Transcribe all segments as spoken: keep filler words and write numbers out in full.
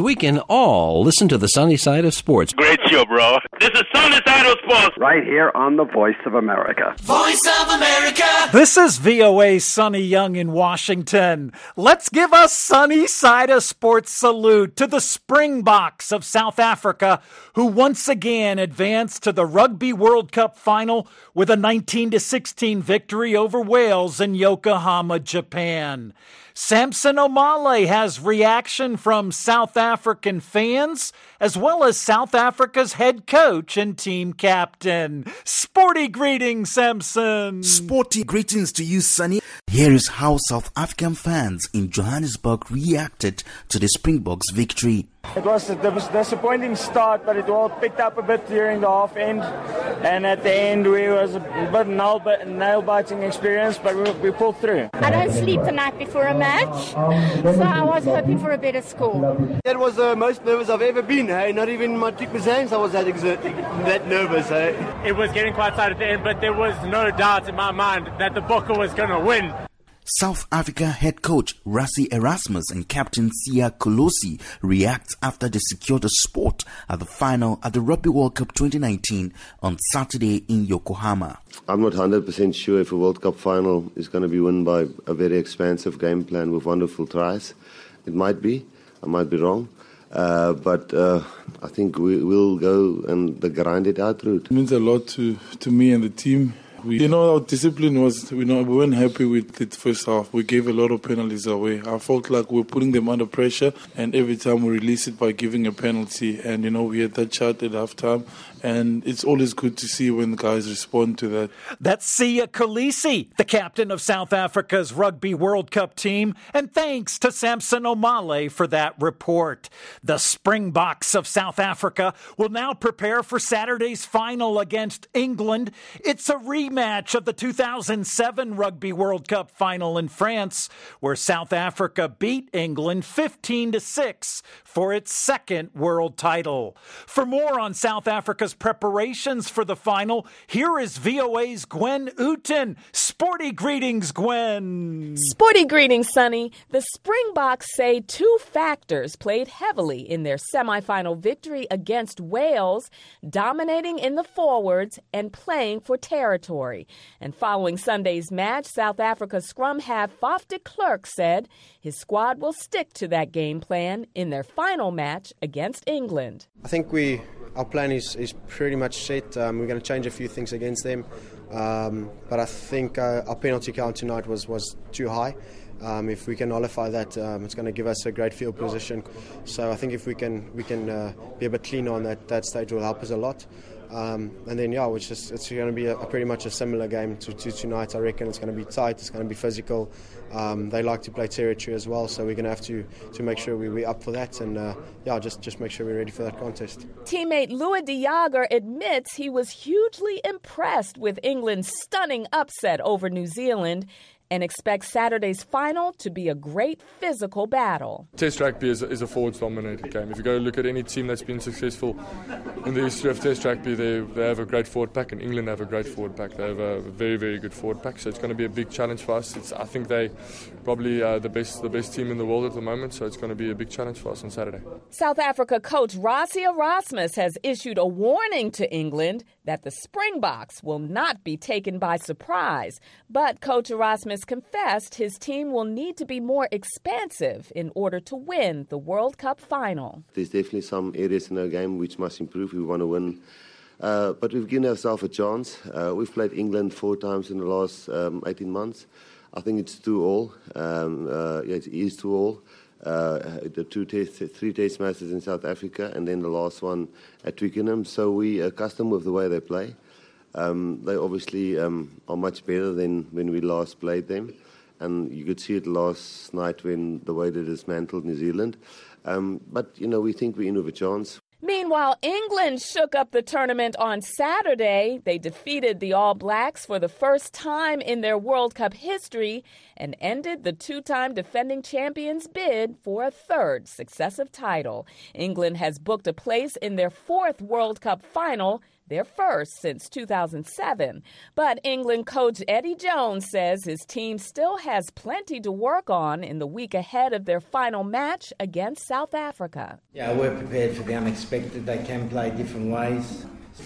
we can all listen to the sunny side of sports. Great show, bro. This is Sunny Side of Sports. Right here on the Voice of America. Voice of America. This is V O A's Sonny Young in Washington. Let's give a sunny side of sports salute to the Springboks of South Africa, who once again advanced to the Rugby World Cup final with a nineteen to sixteen victory over Wales in Yokohama, Japan. Samson Omale has reaction from South African fans, as well as South Africa's head coach and team captain. Sporty greetings, Samson. Sporty greetings to you, Sonny. Here is how South African fans in Johannesburg reacted to the Springboks' victory. It was a disappointing start, but it all picked up a bit during the half end. And at the end, we was a bit nail-biting experience, but we, we pulled through. I don't sleep the night before a match, so I was hoping for a better score. That was the most nervous I've ever been. Hey? Not even my Dick Mazans, I was that, exert- that nervous. Hey? It was getting quite tight at the end, but there was no doubt in my mind that the Bokke was going to win. South Africa head coach Rassie Erasmus and captain Siya Kolosi react after they secured a spot at the final at the Rugby World Cup twenty nineteen on Saturday in Yokohama. I'm not one hundred percent sure if a World Cup final is going to be won by a very expansive game plan with wonderful tries. It might be. I might be wrong. Uh, but uh, I think we will go and the grind it out route. It means a lot to, to me and the team. We, you know, our discipline was, we, know, we weren't happy with it first half. We gave a lot of penalties away. I felt like we were putting them under pressure, and every time we release it by giving a penalty. And, you know, we had that chat at halftime, and it's always good to see when the guys respond to that. That's Siya Kolisi, the captain of South Africa's Rugby World Cup team, and thanks to Samson Omale for that report. The Springboks of South Africa will now prepare for Saturday's final against England. It's a rematch of the two thousand seven Rugby World Cup final in France, where South Africa beat England fifteen to six for its second world title. For more on South Africa's preparations for the final, here is V O A's Gwen Uten. Sporty greetings, Gwen. Sporty greetings, Sonny. The Springboks say two factors played heavily in their semifinal victory against Wales, dominating in the forwards and playing for territory. And following Sunday's match, South Africa's scrum half Faf de Klerk said his squad will stick to that game plan in their final match against England. I think we our plan is, is pretty much set. Um, we're going to change a few things against them. Um, but I think uh, our penalty count tonight was, was too high. Um, if we can nullify that, um, it's going to give us a great field position. So I think if we can we can uh, be a bit cleaner on that, that stage will help us a lot. Um, and then, yeah, which is, it's going to be a, a pretty much a similar game to, to tonight. I reckon it's going to be tight, it's going to be physical. Um, they like to play territory as well, so we're going to have to, to make sure we, we're up for that and, uh, yeah, just, just make sure we're ready for that contest. Teammate Louis de Jager admits he was hugely impressed with England's stunning upset over New Zealand and expects Saturday's final to be a great physical battle. Test rugby is, is a forwards-dominated game. If you go look at any team that's been successful in the history of Test rugby, they, they have a great forward pack, and England have a great forward pack. They have a very, very good forward pack, so it's going to be a big challenge for us. It's, I think they probably uh, the best the best team in the world at the moment, so it's going to be a big challenge for us on Saturday. South Africa coach Rassie Erasmus has issued a warning to England that the Springboks will not be taken by surprise, but Coach Erasmus confessed his team will need to be more expansive in order to win the World Cup final. There's definitely some areas in our game which must improve. We want to win. Uh, but we've given ourselves a chance. Uh, we've played England four times in the last um, eighteen months. I think it's two all. Um, uh, yeah, it is two all. Uh, the two test, three test matches in South Africa and then the last one at Twickenham. So we're accustomed with the way they play. Um, they obviously um, are much better than when we last played them. And you could see it last night when the way they dismantled New Zealand. Um, but, you know, we think we're in with a chance. Meanwhile, England shook up the tournament on Saturday. They defeated the All Blacks for the first time in their World Cup history and ended the two-time defending champions' bid for a third successive title. England has booked a place in their fourth World Cup final their first since two thousand seven. But England coach Eddie Jones says his team still has plenty to work on in the week ahead of their final match against South Africa. Yeah, we're prepared for the unexpected. They can play different ways,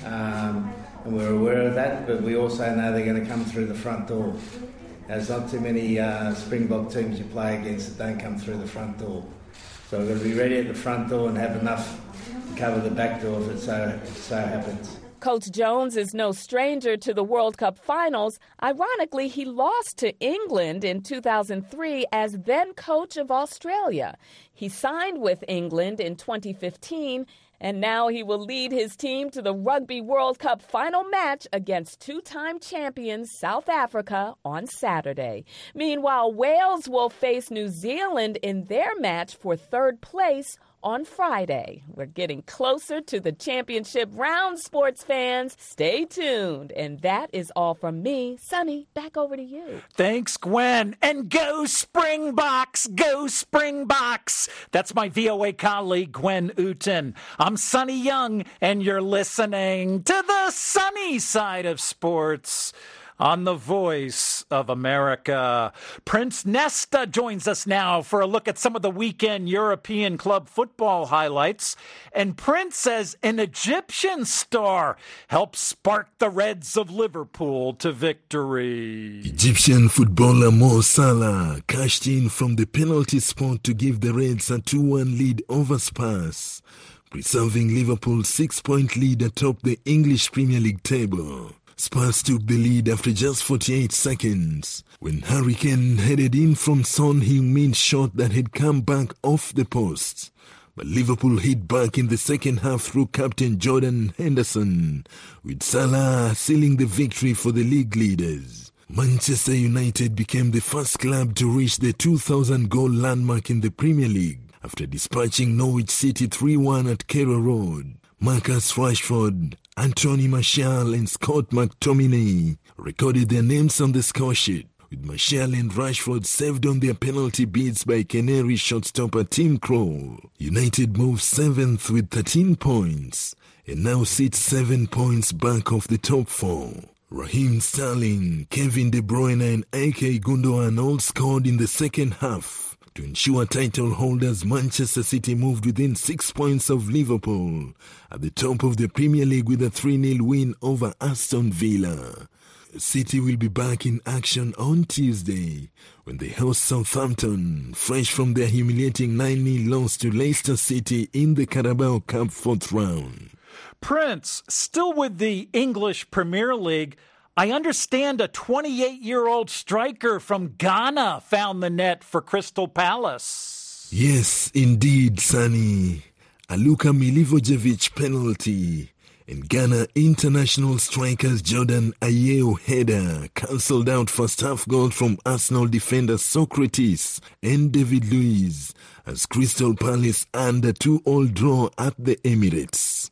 um, and we're aware of that, but we also know they're going to come through the front door. There's not too many uh, Springbok teams you play against that don't come through the front door. So we've got to be ready at the front door and have enough to cover the back door if it so, if it so happens. Coach Jones is no stranger to the World Cup finals. Ironically, he lost to England in two thousand three as then coach of Australia. He signed with England in twenty fifteen, and now he will lead his team to the Rugby World Cup final match against two-time champions South Africa on Saturday. Meanwhile, Wales will face New Zealand in their match for third place on Friday. We're getting closer to the championship round, sports fans. Stay tuned. And that is all from me. Sonny, back over to you. Thanks, Gwen. And go Springboks! Go Springboks! That's my V O A colleague, Gwen Uten. I'm Sonny Young, and you're listening to the sunny side of sports on the Voice of America. Prince Nesta joins us now for a look at some of the weekend European club football highlights. And Prince says an Egyptian star helped spark the Reds of Liverpool to victory. Egyptian footballer Mo Salah cashed in from the penalty spot to give the Reds a two one lead over Spurs, preserving Liverpool's six-point lead atop the English Premier League table. Spurs took the lead after just forty-eight seconds when Harry Kane headed in from Son Heung-min's shot that had come back off the post. But Liverpool hit back in the second half through captain Jordan Henderson, with Salah sealing the victory for the league leaders. Manchester United became the first club to reach the two thousand goal landmark in the Premier League after dispatching Norwich City three one at Carrow Road. Marcus Rashford, Anthony Martial and Scott McTominay recorded their names on the score sheet, with Martial and Rashford saved on their penalty beats by Canary shotstopper Tim Krul. United moved seventh with thirteen points and now sits seven points back of the top four. Raheem Sterling, Kevin De Bruyne and Ilkay Gundogan all scored in the second half to ensure title holders Manchester City moved within six points of Liverpool at the top of the Premier League with a three nil win over Aston Villa. City will be back in action on Tuesday when they host Southampton, fresh from their humiliating nine nil loss to Leicester City in the Carabao Cup fourth round. Prince, still with the English Premier League, I understand a twenty-eight-year-old striker from Ghana found the net for Crystal Palace. Yes, indeed, Sonny. A Luka Milivojevic penalty and Ghana international strikers Jordan Ayew header cancelled out first half goal from Arsenal defender Socrates and David Luiz as Crystal Palace earned a two all draw at the Emirates.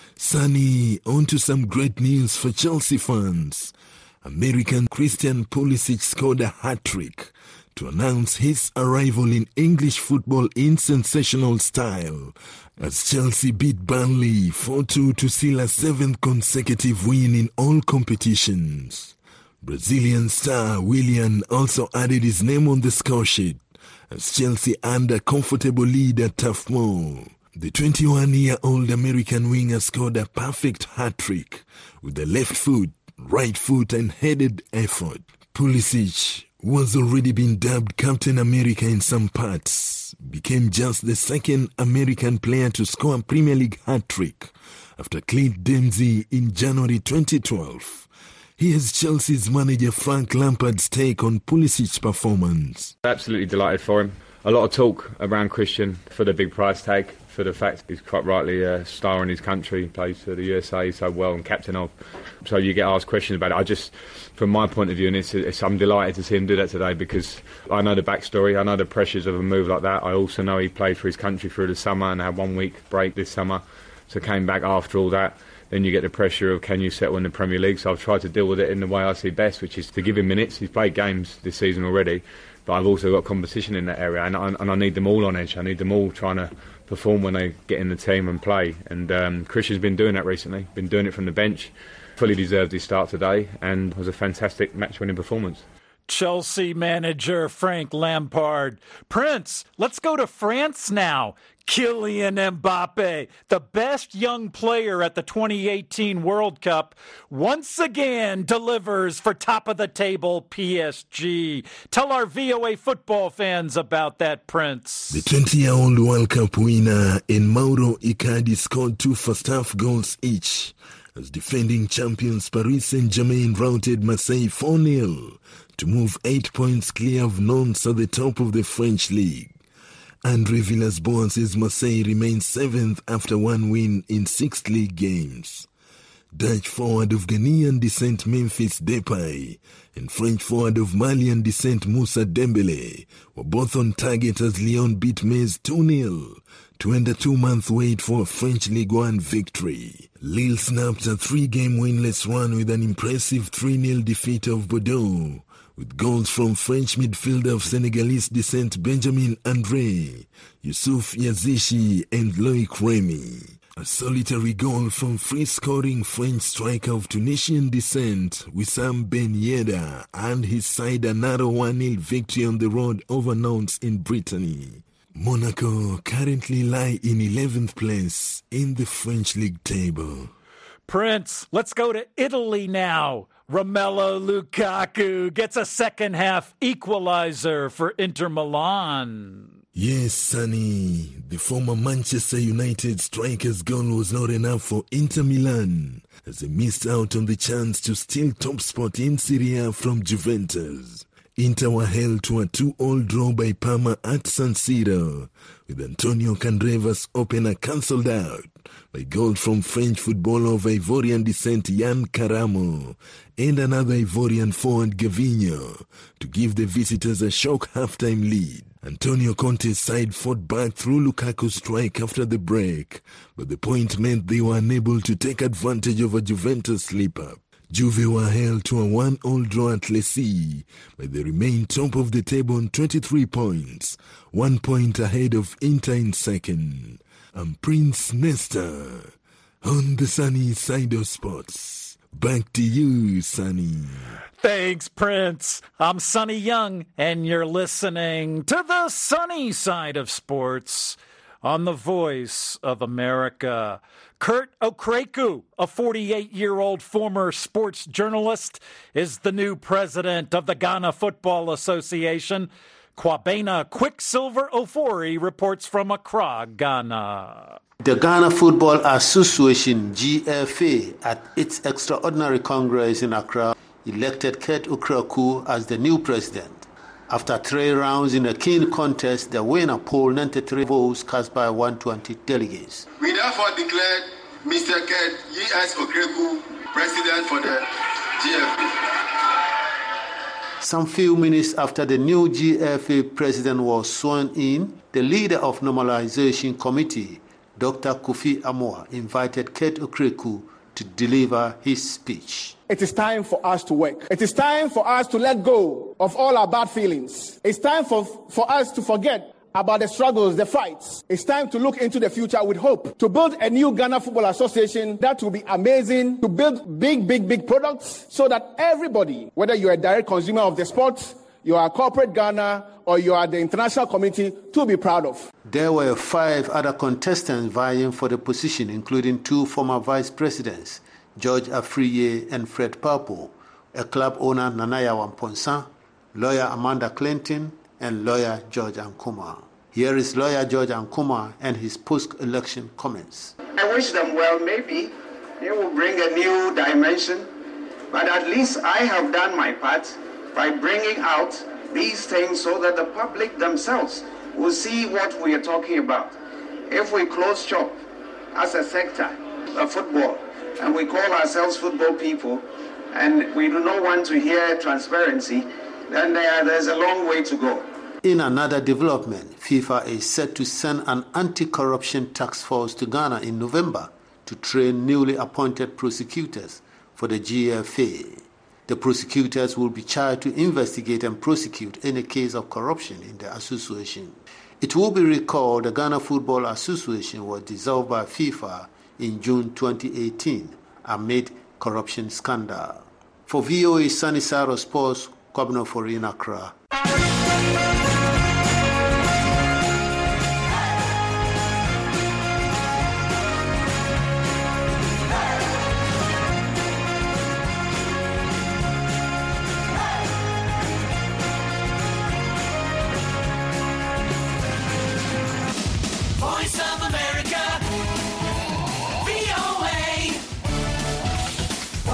Sunny, on to some great news for Chelsea fans. American Christian Pulisic scored a hat-trick to announce his arrival in English football in sensational style as Chelsea beat Burnley four two to seal a seventh consecutive win in all competitions. Brazilian star Willian also added his name on the score sheet as Chelsea earned a comfortable lead at Turf Moor. The twenty-one-year-old American winger scored a perfect hat-trick with the left foot, right foot and headed effort. Pulisic, who has already been dubbed Captain America in some parts, became just the second American player to score a Premier League hat-trick after Clint Dempsey in January twenty twelve. Here's Chelsea's manager Frank Lampard's take on Pulisic's performance. Absolutely delighted for him. A lot of talk around Christian for the big price tag, for the fact he's quite rightly a star in his country, plays for the U S A so well and captain of. So you get asked questions about it. I just, from my point of view, and it's, it's, I'm delighted to see him do that today because I know the backstory, I know the pressures of a move like that. I also know he played for his country through the summer and had one week break this summer, so came back after all that. Then you get the pressure of can you settle in the Premier League, so I've tried to deal with it in the way I see best, which is to give him minutes. He's played games this season already, but I've also got competition in that area and I, and I need them all on edge. I need them all trying to perform when they get in the team and play. And um, Christian's been doing that recently, been doing it from the bench, fully deserved his start today, and was a fantastic match-winning performance. Chelsea manager Frank Lampard. Prince, let's go to France now. Kylian Mbappe, the best young player at the twenty eighteen World Cup, once again delivers for top-of-the-table P S G. Tell our V O A football fans about that, Prince. The twenty-year-old World Cup winner and Mauro Icardi scored two first-half goals each, as defending champions Paris Saint-Germain routed Marseille four nil to move eight points clear of Nantes at the top of the French league. Andre Villas-Boas says Marseille remains seventh after one win in six league games. Dutch forward of Ghanaian descent Memphis Depay and French forward of Malian descent Moussa Dembele were both on target as Lyon beat Metz two nil to end a two-month wait for a French Ligue one victory. Lille snapped a three-game winless run with an impressive three nil defeat of Bordeaux, with goals from French midfielder of Senegalese descent Benjamin André, Youssouf Yazici and Loic Remy. A solitary goal from free-scoring French striker of Tunisian descent Wissam Ben Yedder and his side a narrow one nil victory on the road over Nantes in Brittany. Monaco currently lie in eleventh place in the French league table. Prince, let's go to Italy now. Romelu Lukaku gets a second-half equalizer for Inter Milan. Yes, Sonny, the former Manchester United striker's goal was not enough for Inter Milan, as they missed out on the chance to steal top spot in Serie A from Juventus. Inter were held to a two all draw by Parma at San Siro, with Antonio Candreva's opener cancelled out by goal from French footballer of Ivorian descent Yann Caramo and another Ivorian forward Gavinho to give the visitors a shock halftime lead. Antonio Conte's side fought back through Lukaku's strike after the break, but the point meant they were unable to take advantage of a Juventus slip-up. Juve were held to a one all draw at Lecce, but they remain top of the table on twenty-three points, one point ahead of Inter in second. I'm Prince Nesta on the sunny side of sports. Back to you, Sonny. Thanks, Prince. I'm Sonny Young, and you're listening to the sunny side of sports on the Voice of America. Kurt Okraku, a forty-eight-year-old former sports journalist, is the new president of the Ghana Football Association. Kwabena Quicksilver Ofori reports from Accra, Ghana. The Ghana Football Association, G F A, at its extraordinary congress in Accra, elected Kurt Okraku as the new president. After three rounds in a keen contest, the winner polled ninety-three votes cast by one hundred twenty delegates. We therefore declared Mister Kurt G S Okraku president for the G F A. Some few minutes after the new G F A president was sworn in, the leader of Normalization Committee, Doctor Kofi Amoah, invited Kurt Okraku to deliver his speech. It is time for us to work. It is time for us to let go of all our bad feelings. It's time for, for us to forget about the struggles, the fights. It's time to look into the future with hope, to build a new Ghana Football Association that will be amazing, to build big, big, big products so that everybody, whether you're a direct consumer of the sport, you are a corporate Ghana, or you are the international community, to be proud of. There were five other contestants vying for the position, including two former vice presidents, George Afriye and Fred Papo, a club owner Nanaya Wamponsa, lawyer Amanda Clinton, and lawyer George Ankuma. Here is lawyer George Ankuma and his post-election comments. I wish them well. Maybe they will bring a new dimension, but at least I have done my part by bringing out these things so that the public themselves will see what we are talking about. If we close shop as a sector of football, and we call ourselves football people, and we do not want to hear transparency, then there, there's a long way to go. In another development, FIFA is set to send an anti-corruption task force to Ghana in November to train newly appointed prosecutors for the G F A. The prosecutors will be charged to investigate and prosecute any case of corruption in the association. It will be recalled the Ghana Football Association was dissolved by FIFA in June twenty eighteen amid corruption scandal. For V O A Sunny Side of Sports, Kwabena for in Accra. Voice of America, V O A,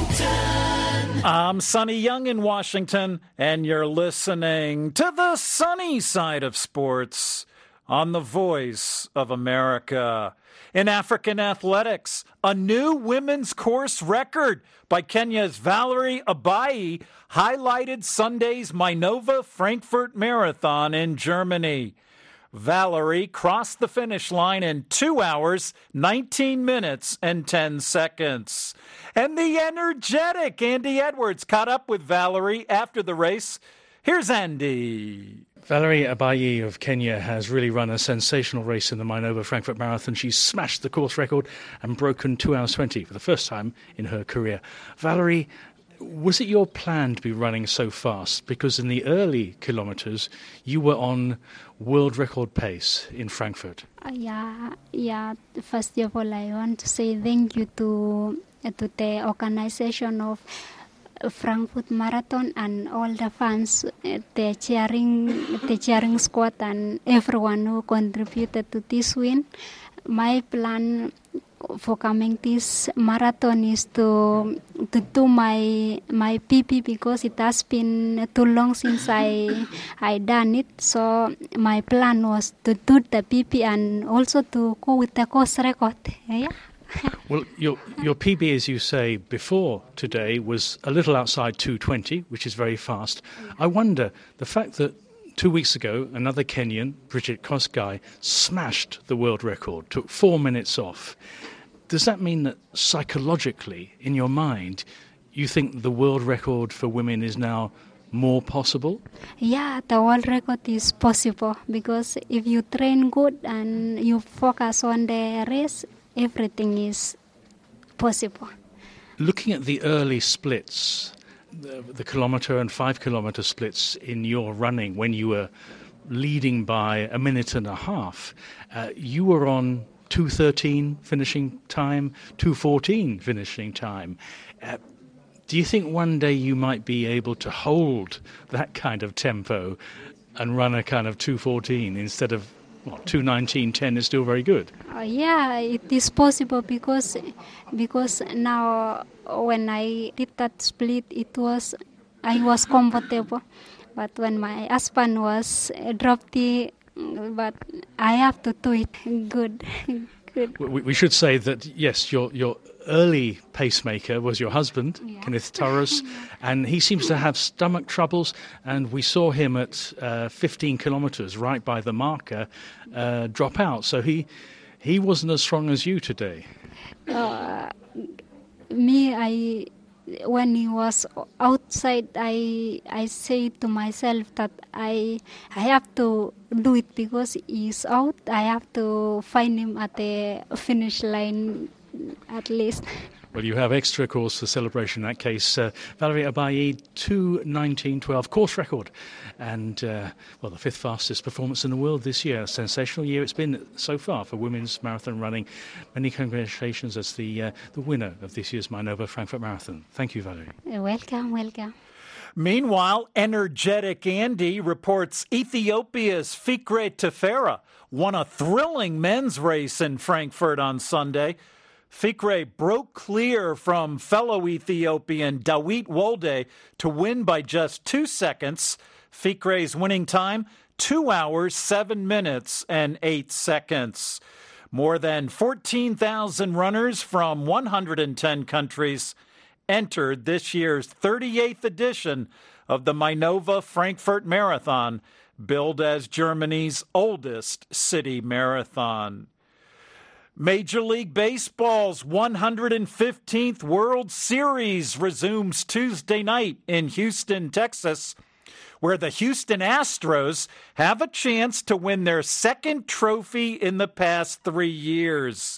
Washington. I'm Sonny Young in Washington, and you're listening to the sunny side of sports on the Voice of America. In African athletics, a new women's course record by Kenya's Valerie Abayi highlighted Sunday's Minova Frankfurt Marathon in Germany. Valerie crossed the finish line in two hours, nineteen minutes, and ten seconds. And the energetic Andy Edwards caught up with Valerie after the race. Here's Andy. Valerie Abayi of Kenya has really run a sensational race in the Minova Frankfurt Marathon. She's smashed the course record and broken two hours twenty for the first time in her career. Valerie, was it your plan to be running so fast? Because in the early kilometers, you were on world record pace in Frankfurt. Uh, yeah, yeah. First of all, I want to say thank you to uh, to the organization of Frankfurt Marathon and all the fans, uh, the cheering, the cheering squad, and everyone who contributed to this win. My plan for coming this marathon is to to do my my P P because it has been too long since I I done it. So my plan was to do the P P and also to go with the course record. Yeah. Well, your your P B, as you say, before today was a little outside two twenty, which is very fast. I wonder, the fact that two weeks ago, another Kenyan, Bridget Kosgei, smashed the world record, took four minutes off. Does that mean that psychologically, in your mind, you think the world record for women is now more possible? Yeah, the world record is possible because if you train good and you focus on the race, everything is possible. Looking at the early splits, the, the kilometre and five kilometre splits in your running when you were leading by a minute and a half, uh, you were on two thirteen finishing time, two fourteen finishing time. Uh, do you think one day you might be able to hold that kind of tempo and run a kind of two fourteen instead of what, two nineteen ten is still very good? Uh, yeah, it is possible because because now when I did that split, it was I was comfortable. But when my husband was uh, dropped the, but I have to do it good. good. We, we should say that yes, your your early pacemaker was your husband, yeah. Kenneth Turris, and he seems to have stomach troubles, and we saw him at uh, fifteen kilometres, right by the marker, uh, drop out. So he he wasn't as strong as you today. Uh, me, I when he was outside, I I say to myself that I I have to do it because he's out. I have to find him at the finish line at least. Well, you have extra course for celebration in that case. Uh, Valerie Abayi, two nineteen twelve course record. And, uh, well, the fifth fastest performance in the world this year. A sensational year it's been so far for women's marathon running. Many congratulations as the uh, the winner of this year's Minova Frankfurt Marathon. Thank you, Valerie. Welcome, welcome. Meanwhile, energetic Andy reports Ethiopia's Fikre Tefera won a thrilling men's race in Frankfurt on Sunday. Fikre broke clear from fellow Ethiopian Dawit Wolde to win by just two seconds. Fikre's winning time, two hours, seven minutes, and eight seconds. More than fourteen thousand runners from one hundred ten countries entered this year's thirty-eighth edition of the Minova Frankfurt Marathon, billed as Germany's oldest city marathon. Major League Baseball's one hundred fifteenth World Series resumes Tuesday night in Houston, Texas. where the Houston Astros have a chance to win their second trophy in the past three years.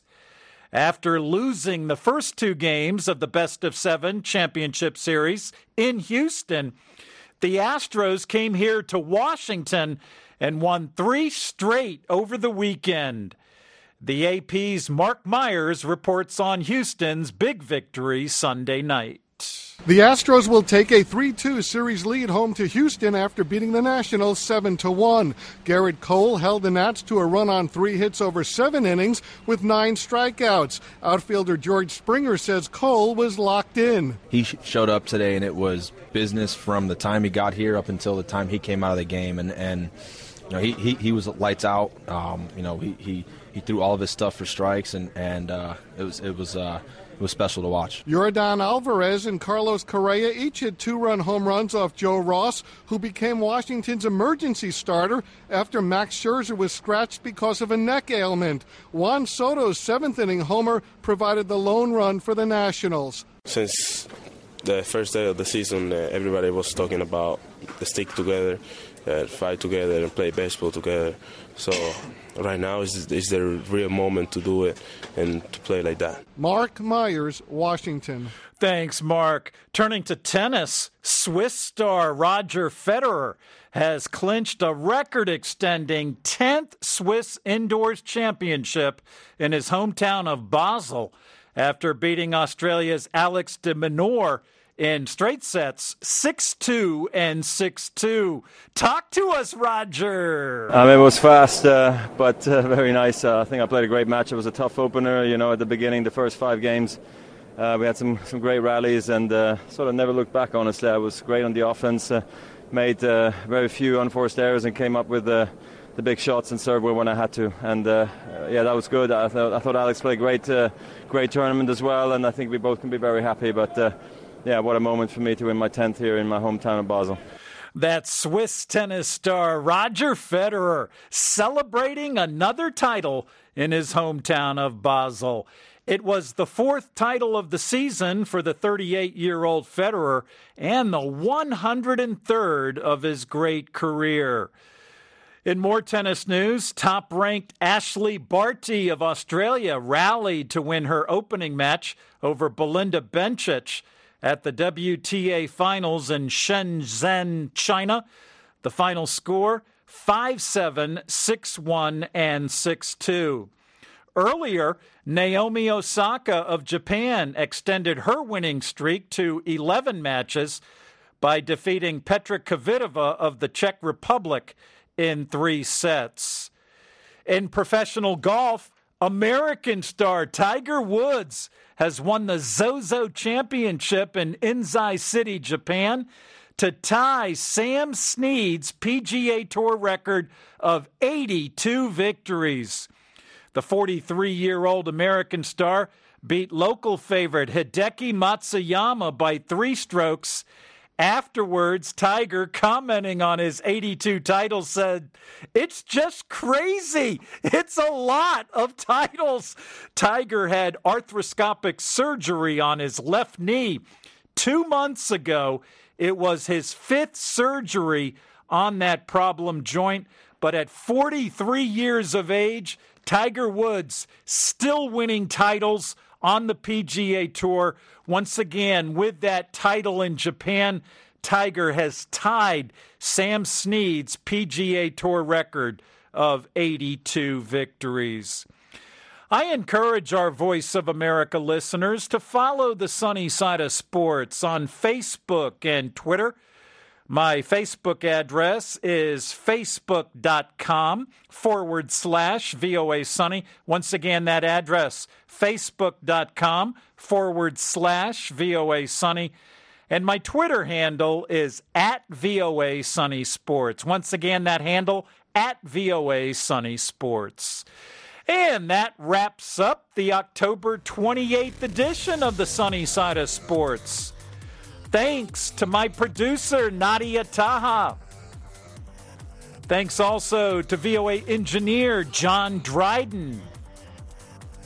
After losing the first two games of the Best of Seven Championship Series in Houston, the Astros came here to Washington and won three straight over the weekend. The A P's Mark Myers reports on Houston's big victory Sunday night. The Astros will take a three two series lead home to Houston after beating the Nationals seven to one. Garrett Cole held the Nats to a run on three hits over seven innings with nine strikeouts. Outfielder George Springer says Cole was locked in. He showed up today, and it was business from the time he got here up until the time he came out of the game. And, and you know, he, he, he was lights out. Um, you know, he, he, he threw all of his stuff for strikes, and, and uh, it was it was uh, It was special to watch. Yordan Alvarez and Carlos Correa each hit two-run home runs off Joe Ross, who became Washington's emergency starter after Max Scherzer was scratched because of a neck ailment. Juan Soto's seventh-inning homer provided the lone run for the Nationals. Since the first day of the season, uh, everybody was talking about the stick together, uh, fight together, and play baseball together. So right now is is the real moment to do it and to play like that. Mark Myers, Washington. Thanks, Mark. Turning to tennis, Swiss star Roger Federer has clinched a record-extending tenth Swiss Indoors Championship in his hometown of Basel after beating Australia's Alex de Minaur in straight sets, six two and six two. Talk to us, Roger. Um, it was fast, uh, but uh, very nice. Uh, I think I played a great match. It was a tough opener, you know, at the beginning, the first five games. Uh, we had some, some great rallies and uh, sort of never looked back, honestly. I was great on the offense, uh, made uh, very few unforced errors and came up with uh, the big shots and serve when I had to. And, uh, yeah, that was good. I, th- I thought Alex played a great, uh, great tournament as well, and I think we both can be very happy. But, uh, yeah, what a moment for me to win my tenth here in my hometown of Basel. That's Swiss tennis star Roger Federer celebrating another title in his hometown of Basel. It was the fourth title of the season for the thirty-eight-year-old Federer and the one hundred third of his great career. In more tennis news, top-ranked Ashley Barty of Australia rallied to win her opening match over Belinda Bencic at the W T A Finals in Shenzhen, China. The final score, five seven, six one, and six two. Earlier, Naomi Osaka of Japan extended her winning streak to eleven matches by defeating Petra Kvitova of the Czech Republic in three sets. In professional golf, American star Tiger Woods has won the Zozo Championship in Inzai City, Japan, to tie Sam Snead's P G A Tour record of eighty-two victories. The forty-three-year-old American star beat local favorite Hideki Matsuyama by three strokes. Afterwards, Tiger, commenting on his eighty-two titles, said, "It's just crazy. It's a lot of titles." Tiger had arthroscopic surgery on his left knee two months ago. It was his fifth surgery on that problem joint. But at forty-three years of age, Tiger Woods still winning titles on the P G A Tour. Once again, with that title in Japan, Tiger has tied Sam Snead's P G A Tour record of eighty-two victories. I encourage our Voice of America listeners to follow the Sunny Side of Sports on Facebook and Twitter. My Facebook address is facebook.com forward slash VOA Sunny. Once again, that address, facebook.com forward slash VOA Sunny. And my Twitter handle is at VOA Sunny Sports. Once again, that handle, at VOA Sunny Sports. And that wraps up the October twenty-eighth edition of the Sunny Side of Sports. Thanks to my producer, Nadia Taha. Thanks also to V O A engineer, John Dryden.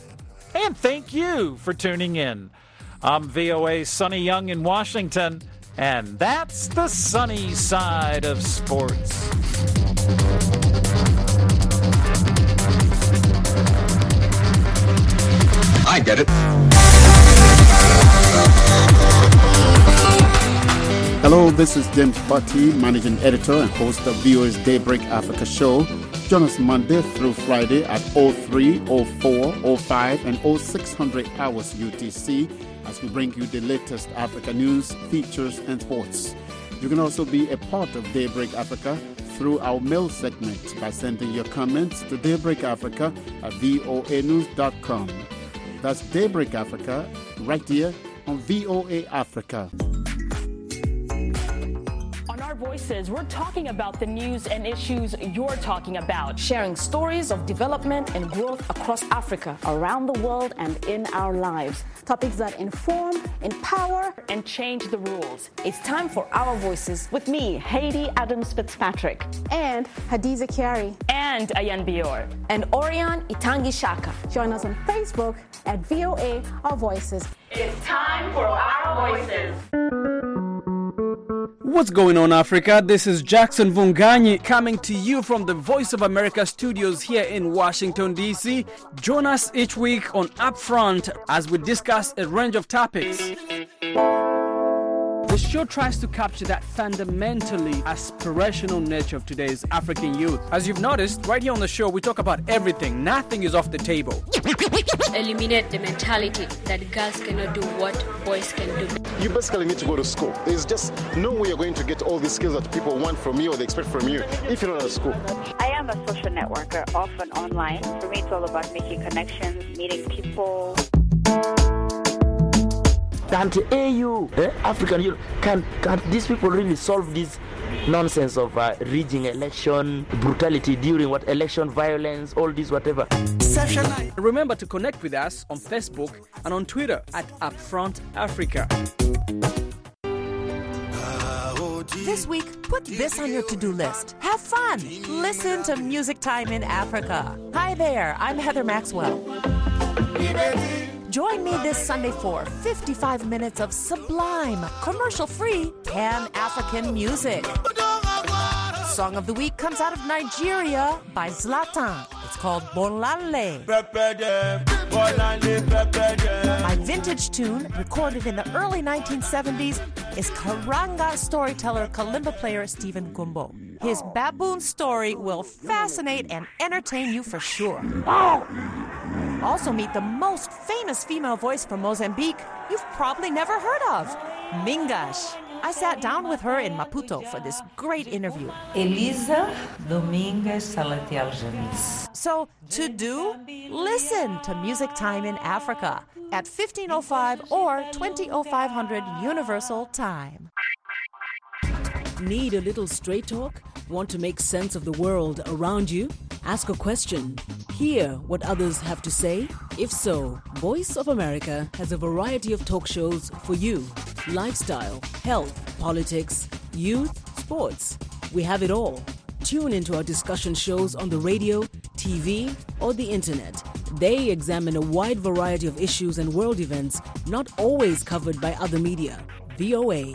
And thank you for tuning in. I'm V O A's Sonny Young in Washington, And that's the sunny side of sports. I get it. Hello, this is James Butty, Managing Editor and host of V O A's Daybreak Africa show. Join us Monday through Friday at oh three, oh four, oh five, and oh six hundred hours U T C as we bring you the latest Africa news, features, and sports. You can also be a part of Daybreak Africa through our mail segment by sending your comments to daybreakafrica at voa news dot com. That's Daybreak Africa, right here on V O A Africa. Voices, we're talking about the news and issues you're talking about, sharing stories of development and growth across Africa, around the world, and in our lives. Topics that inform, empower, and change the rules. It's time for Our Voices with me, Haiti Adams Fitzpatrick, and Hadiza Kiari, and Ayan Bior, and Orion Itangi Shaka. Join us on Facebook at V O A Our Voices. It's time for Our Voices. What's going on, Africa? This is Jackson Vunganyi coming to you from the Voice of America studios here in Washington, D C. Join us each week on Upfront as we discuss a range of topics. The show tries to capture that fundamentally aspirational nature of today's African youth. As you've noticed, right here on the show, we talk about everything. Nothing is off the table. Eliminate the mentality that girls cannot do what boys can do. You basically need to go to school. There's just no way you're going to get all these skills that people want from you or they expect from you if you're not at school. I am a social networker, often online. For me, it's all about making connections, meeting people. Can't A U, eh, African Union, can can these people really solve this nonsense of uh, rigging election, brutality during what election violence, all this whatever? Remember to connect with us on Facebook and on Twitter at Upfront Africa. This week, put this on your to-do list. Have fun. Listen to Music Time in Africa. Hi there, I'm Heather Maxwell. Join me this Sunday for fifty-five minutes of sublime, commercial-free Pan-African music. Song of the Week comes out of Nigeria by Zlatan. It's called Bolale. My vintage tune, recorded in the early nineteen seventies, is Karanga storyteller kalimba player Stephen Gumbo. His baboon story will fascinate and entertain you for sure. Also meet the most famous female voice from Mozambique you've probably never heard of, Mingash. I sat down with her in Maputo for this great interview. Elisa Domingues Salatiel Jamis. So, to do, listen to Music Time in Africa at fifteen oh five or twenty oh five hundred Universal Time. Need a little straight talk? Want to make sense of the world around you? Ask a question. Hear what others have to say? If so, Voice of America has a variety of talk shows for you. Lifestyle, health, politics, youth, sports. We have it all. Tune into our discussion shows on the radio, T V, or the internet. They examine a wide variety of issues and world events not always covered by other media. V O A.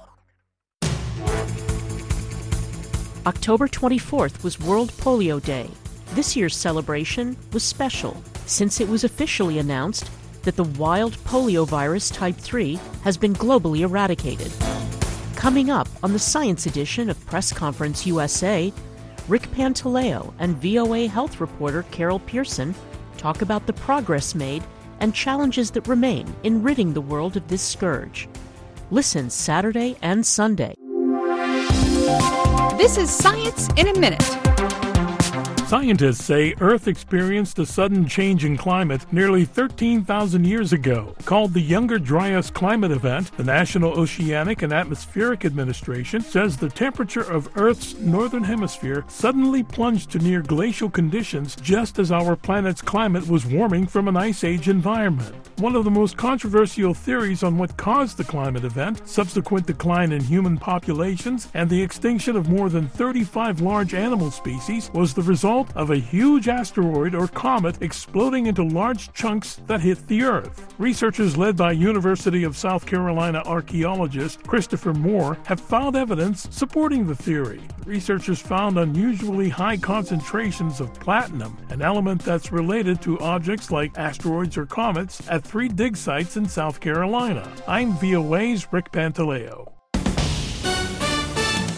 October twenty-fourth was World Polio Day. This year's celebration was special since it was officially announced that the wild polio virus type three has been globally eradicated. Coming up on the Science Edition of Press Conference U S A, Rick Pantaleo and V O A health reporter Carol Pearson talk about the progress made and challenges that remain in ridding the world of this scourge. Listen Saturday and Sunday. This is Science in a Minute. Scientists say Earth experienced a sudden change in climate nearly thirteen thousand years ago. Called the Younger Dryas Climate Event, the National Oceanic and Atmospheric Administration says the temperature of Earth's northern hemisphere suddenly plunged to near glacial conditions just as our planet's climate was warming from an ice age environment. One of the most controversial theories on what caused the climate event, subsequent decline in human populations, and the extinction of more than thirty-five large animal species was the result result of a huge asteroid or comet exploding into large chunks that hit the Earth. Researchers led by University of South Carolina archaeologist Christopher Moore have found evidence supporting the theory. Researchers found unusually high concentrations of platinum, an element that's related to objects like asteroids or comets, at three dig sites in South Carolina. I'm V O A's Rick Pantaleo.